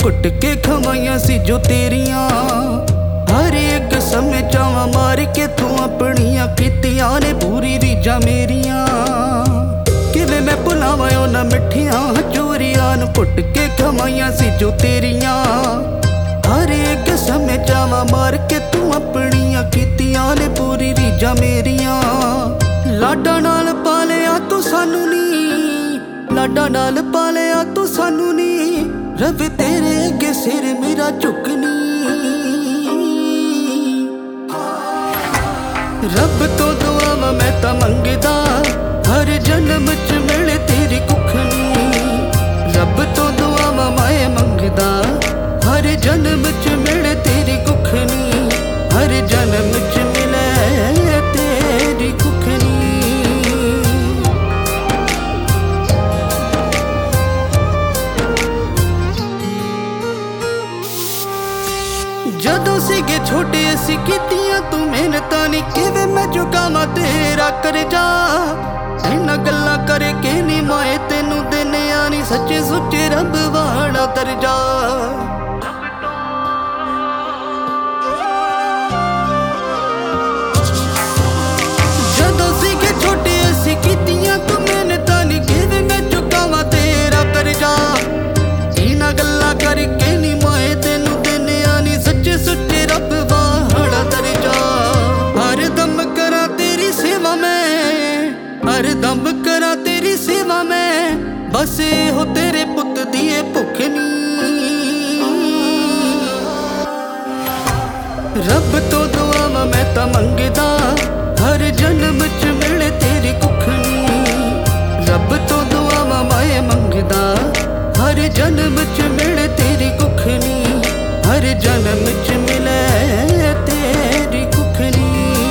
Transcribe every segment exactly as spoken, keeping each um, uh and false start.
घुट के खवाइयां सी जो तेरियां। हर एक समय चावां मार के तू अपनियां कीतियां ने पूरी रीझां मेरियां। किवें मैं भुलावां उन्हां मिठियां चोरियां नूं घुट के खवाइयां सी जो तेरियां। हर एक समय चावां मार के तू अपनियां कीतियां ने पूरी रीझां मेरियां। लाडा नाल पालिया तू सानू नी, लाडा नाल पालिया तू सानू नी, रब तेरे अगे सिर मेरा झुकनी। रब तो दुआवां मैं तां मंगदा हर जन्म च मिले तेरी कुखनी। रब तो दुआवां मैं मंगदा हर जन्म च मिले तेरी कुखनी। हर जन्म च मिले तेरी कुखनी। जदों सीगे छोटे असी कीतियां तू मेहनतां नी, किवें मैं चुकावां तेरा करजा। इन्हां गल्लां करे के नी माए तेनू देने आनी सच्चे सुच्चे रब वाला दर्जा। जदों सीगे छोटे असी कीतियां तू मेहनतां नी, किवें मैं चुकावां तेरा करजा। इन्हां गल्लां करे के नी माए तेनू देने आनी सच्चे सुच्चे रब वाला दर्जा। हर दम करा तेरी सेवा मैं, हर दम करा तेरी सेवा मैं, बस हो तेरे पुत दी भुख नी। रब तो दुआवां मैं तां मंगदा हर जन्म च मिले तेरी कुखनी। रब तो दुआवां मैं मंगदा हर जन्म च मिले तेरी कुखनी। हर जन्म च मिले तेरी कुखनी।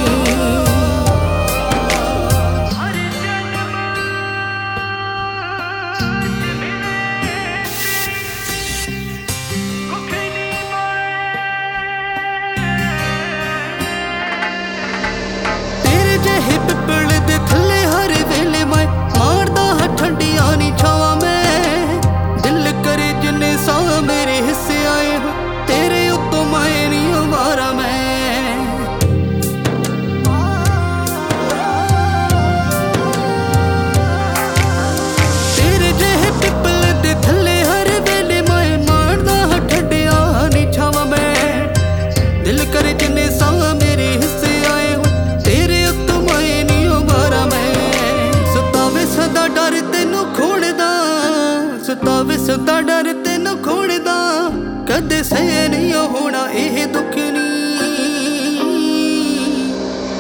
तेरे जेहे पिपल दे थल्ले हर वेले मैं मारदा हां ठंडियां नी छावां मैं। दिल करे जिन्ने सा मेरे हिस्से आए हो तेरे उत्तों मैं नी मारा मैं। तेरे जेहे पिपल दे थल्ले हर वेले मैं मारदा हां ठंडियां नी छावां मैं। दिल करे जिन्ने सा मेरे हिस्से आए हो तेरे उत्तों मैं नी मारा मैं। सतावे सदा डर तेनू खोड़दा, सतावे सदा डर तेनू खोड़दा, कदे सह नहीं होना एह दुख नी।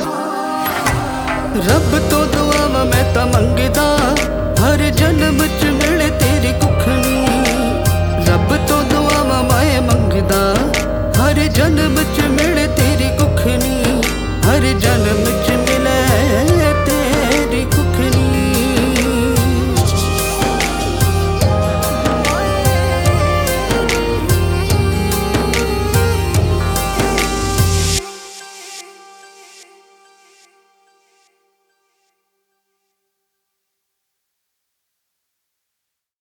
रब तो दुआवां मैं तां मंगदा हर जन्म च